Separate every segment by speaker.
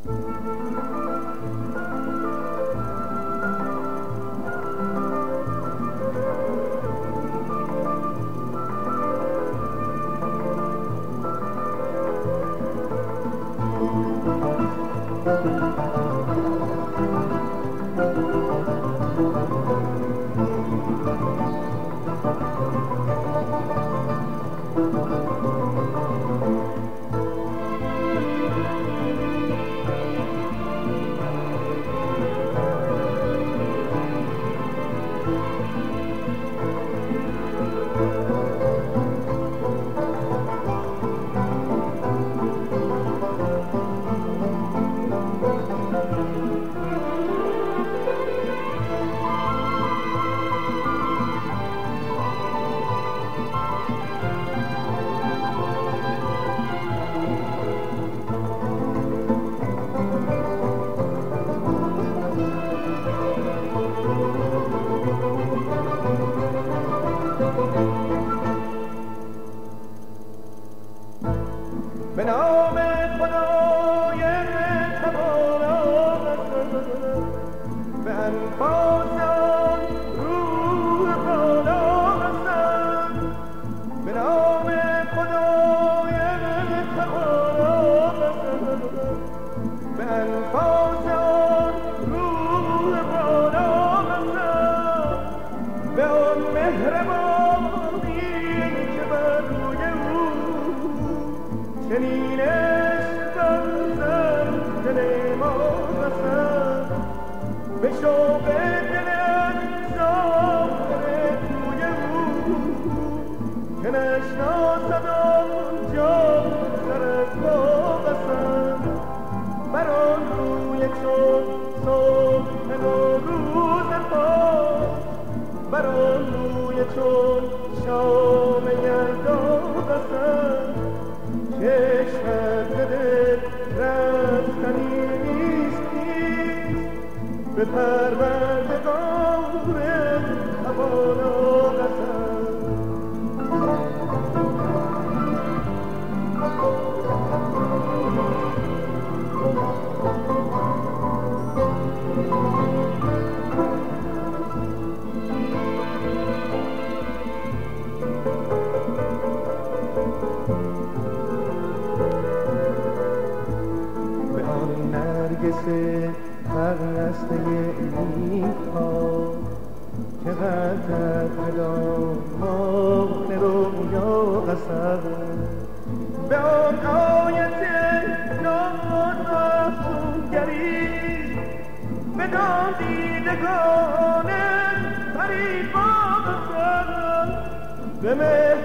Speaker 1: به نام خدای توانا به انفاس آن روح بالا هستم. به نام خدای توانا به انفاس آن روح بالا هستم. به آن مهربانی که بر روی او چنین استرزم دل ما بسد. به شوق دلت ظاهر توی او که نشناسد آنجا سر از پا بسد. بر آن روی چون صبح نوروز پاک، بر آن روی چون شام یلدا بسد. چشمت دل رفتنی نیست به پروردگار توانا قسم. نرگس پرسته این پا که غلطت مدام رویا قصد. به آن آیت نامفهومگری بدان دیدگان فریبا بسد. به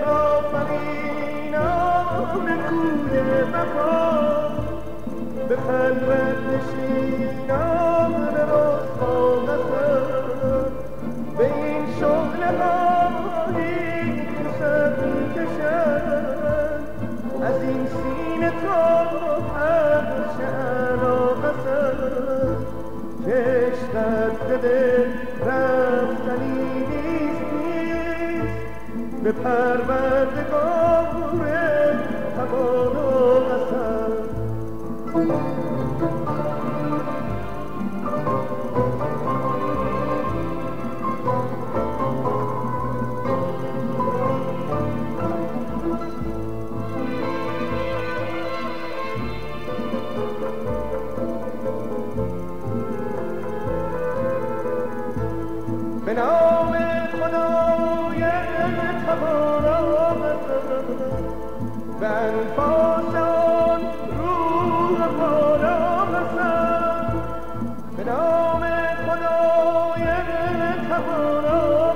Speaker 1: مهرآفرینان کوی وفا به خلوت نشینان رسوا قسم. به این شغل هایی که سر میکشد از این سینه تا عرش اعلی قسم. که عشقت دل رفتنی نیست به پروردگار توانا قسم. به نام خدای توانا به انفاس آن روح بالا هستم. به نام خدای توانا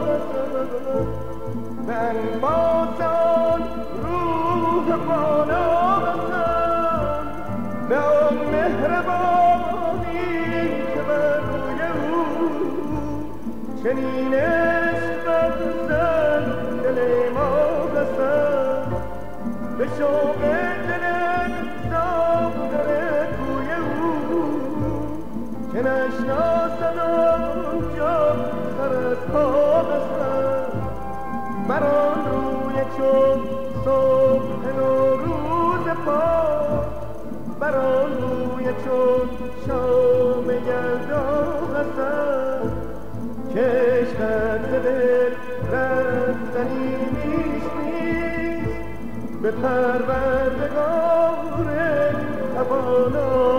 Speaker 1: به انفاس آن روح بالا هستم. به آن مهربانی که بر روی او چنین استرزم دل ما بسد. به شوق دلت ظاهر توی او که نشناسد آنجا سر از پا بسد. بر آن روی چون صبح نوروز پاک، بر آن روی چون شام یلدا هستم که عشقت ز دل رفتنی نیست به پروردگار توانا